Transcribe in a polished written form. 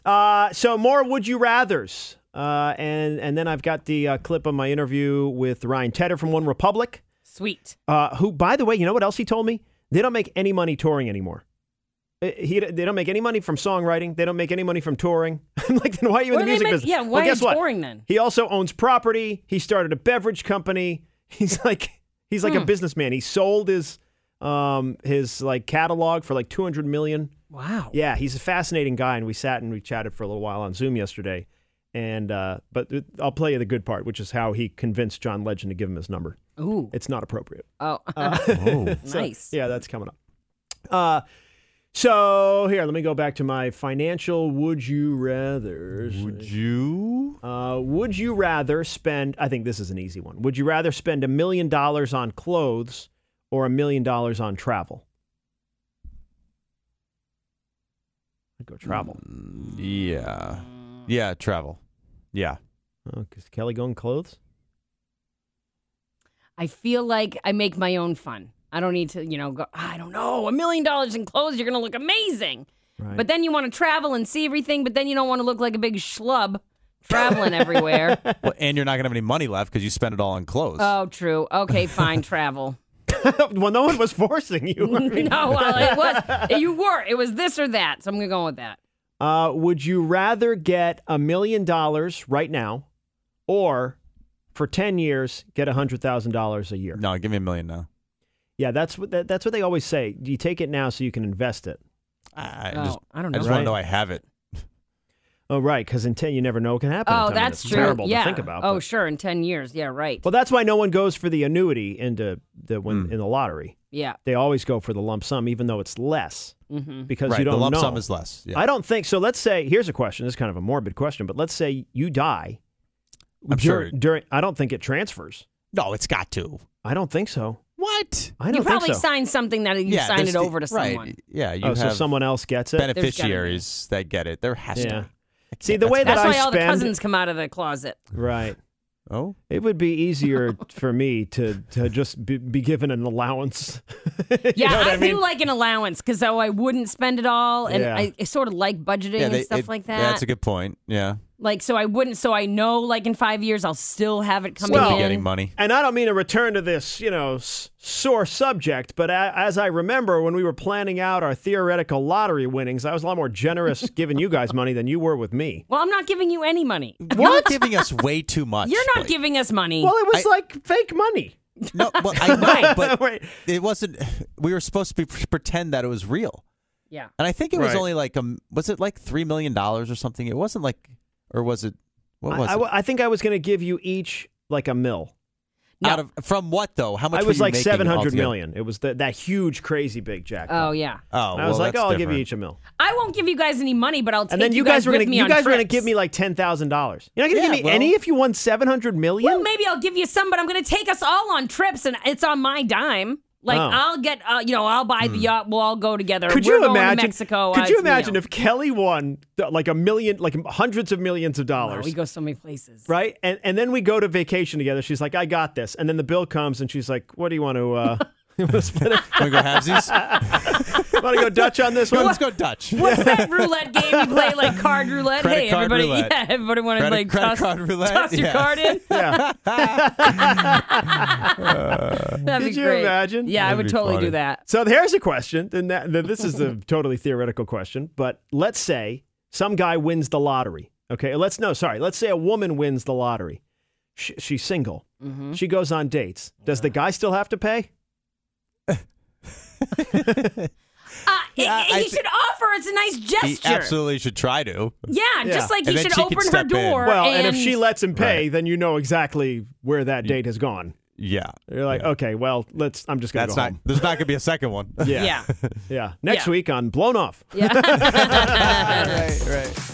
So more Would You Rathers. And then I've got the clip of my interview with Ryan Tedder from One Republic. Sweet. Who, by the way, you know what else he told me? They don't make any money touring anymore. They don't make any money from songwriting. They don't make any money from touring. I'm like, then why are you in the music business? Yeah, why are you touring then? He also owns property. He started a beverage company. He's like a businessman. He sold his catalog for like $200 million. Wow. Yeah, he's a fascinating guy, and we sat and we chatted for a little while on Zoom yesterday. And but I'll play you the good part, which is how he convinced John Legend to give him his number. Ooh. It's not appropriate. Oh. Nice. So, yeah, that's coming up. So here, let me go back to my financial would you rathers. Would you rather spend, I think this is an easy one. Would you rather spend $1 million on clothes or $1 million on travel? I'd go travel. Yeah, travel. Yeah. Is Kelly going clothes? I feel like I make my own fun. I don't need to, go, I don't know, $1 million in clothes, you're going to look amazing. Right. But then you want to travel and see everything, but then you don't want to look like a big schlub traveling everywhere. Well, and you're not going to have any money left because you spend it all on clothes. Oh, true. Okay, fine, travel. Well, no one was forcing you. I mean. No, well, it was. You were. It was this or that, so I'm going to go with that. Would you rather get $1 million right now or for 10 years get $100,000 a year? No, give me $1 million now. Yeah, that's what they always say. You take it now so you can invest it. I don't know. I just want to know I have it. Oh, right, because in 10 you never know what can happen. Oh, in 10 that's minutes. true. Terrible yeah. to think about. Oh, but. sure, in 10 years. Yeah, right. Well, that's why no one goes for the annuity in the lottery. Yeah. They always go for the lump sum, even though it's less. Mm-hmm. Because right, you don't know. the lump sum is less. Yeah. I don't think so. Let's say, here's a question. This is kind of a morbid question, but let's say you die. I'm sure. I don't think it transfers. No, it's got to. I don't think so. What? I don't You think probably so. signed something that you signed it over to someone. Right. Yeah, you Oh, have so someone else gets it? beneficiaries that get it. There has to be. See, the way that That's I why all the spend... cousins come out of the closet. Right. Oh? It would be easier for me to just be given an allowance. Yeah, I do like an allowance because I wouldn't spend it all, and Yeah. I sort of like budgeting and stuff like that. Yeah, that's a good point. Yeah. Like, so I wouldn't, so I know, like, in 5 years, I'll still have it coming Well, in. Getting money. And I don't mean to return to this, sore subject, but as I remember when we were planning out our theoretical lottery winnings, I was a lot more generous giving you guys money than you were with me. Well, I'm not giving you any money. You're giving us way too much. You're not Blake. giving us money. Well, it was like fake money. No, well, I know, but Right. it wasn't. We were supposed to pretend that it was real. Yeah. And I think it was Right. only like, was it like $3 million or something? It wasn't like, or was it, what was it? I think I was going to give you each like $1 million. No. From what though? How much I was were you like making 700 altogether? million. It was that huge, crazy big jackpot. Oh, yeah. Oh, And I was like, that's I'll give you different. each $1 million. I won't give you guys any money, but I'll take And then you guys were with gonna, me you on guys were going to trips. give me like $10,000. You're not going to Yeah, give me well- any if you won 700 million? Well, maybe I'll give you some, but I'm going to take us all on trips, and it's on my dime. Like, Oh. I'll get, I'll buy the yacht. We'll all go together. Could We're you going imagine? to Mexico. Could you imagine if Kelly won like $1 million, like hundreds of millions of Wow, dollars? we go so many places. Right? And then we go to vacation together. She's like, I got this. And then the bill comes and she's like, what do you want to split it? Want to go halvesies? Want to go Dutch on this one? Let's go Dutch. What's that roulette game you play, like card roulette? Credit hey, card everybody, roulette. yeah, everybody want to Credit- like credit card roulette? toss your Yeah. card in? Yeah. That'd Could be you great. imagine? Yeah, I That'd would be totally funny. do that. So here's a question. This is a totally theoretical question, but let's say some guy wins the lottery. Okay, let's say a woman wins the lottery. She's single. Mm-hmm. She goes on dates. Does the guy still have to pay? He should offer. It's a nice He gesture. absolutely should try to. Yeah, just like And he then should she can open her step in. door. Well, and if she lets him pay, Right. then you know exactly where that date has gone. Yeah. You're like, okay, well, I'm just going to That's go not. home. There's not going to be a second one. Yeah. Yeah. Yeah. Next Yeah. week on Blown Off. Yeah. Right.